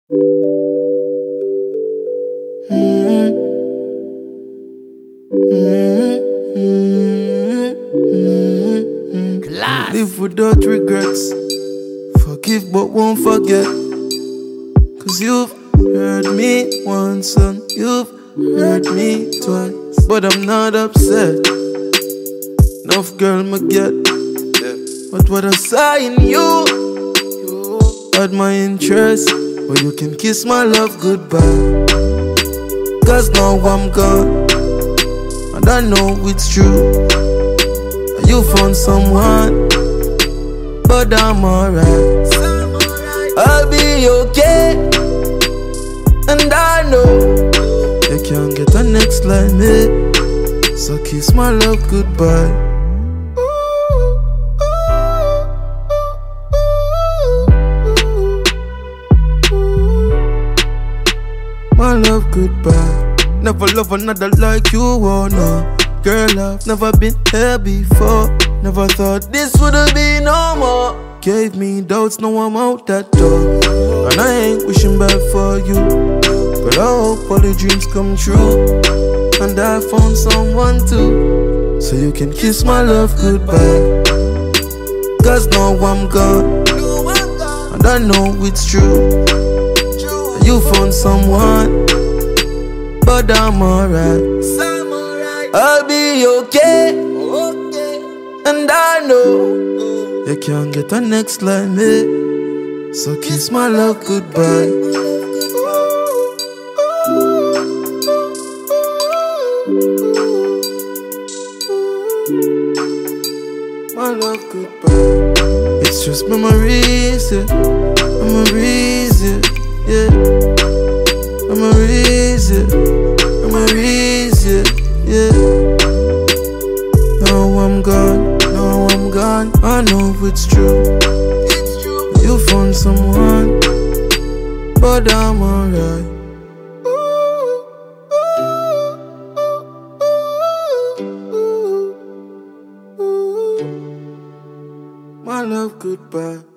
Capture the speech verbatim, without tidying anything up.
Mm-hmm. Mm-hmm. Mm-hmm. Class. Live without regrets. Forgive but won't forget. Cause you've hurt me once and you've hurt me twice. But I'm not upset. Enough girl me get. But what I saw in you, you had my interest. But you can kiss my love goodbye. Cause now I'm gone and I know it's true. You found someone, but I'm alright. I'll be okay, and I know you can't get a next like me. So kiss my love goodbye. My love goodbye. Never love another like you, oh no. Girl, I've never been here before. Never thought this would've be no more. Gave me doubts, now I'm out that door. And I ain't wishing bad for you, but I hope all the dreams come true. And I found someone too, so you can kiss my love goodbye. Cause now I'm gone, and I know it's true. You found someone, but I'm alright. I'll be okay, and I know you can't get a next like me. So kiss my love goodbye. My love goodbye. It's just memories, yeah. Memories, yeah. Yeah, memories, yeah, memories, yeah, yeah. Now I'm gone, now I'm gone. I know it's true. You found someone, but I'm alright. My love, goodbye.